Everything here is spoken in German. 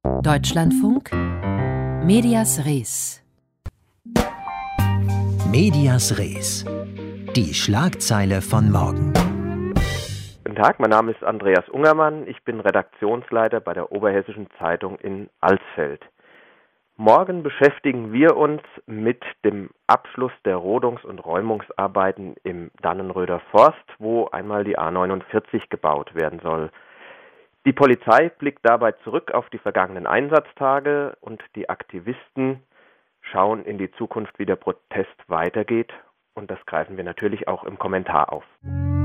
Deutschlandfunk Medias Res. Medias Res. Die Schlagzeile von morgen. Guten Tag, mein Name ist Andreas Ungermann. Ich bin Redaktionsleiter bei der Oberhessischen Zeitung in Alsfeld. Morgen beschäftigen wir uns mit dem Abschluss der Rodungs- und Räumungsarbeiten im Dannenröder Forst, wo einmal die A49 gebaut werden soll. Die Polizei blickt dabei zurück auf die vergangenen Einsatztage und die Aktivisten schauen in die Zukunft, wie der Protest weitergeht. Und das greifen wir natürlich auch im Kommentar auf.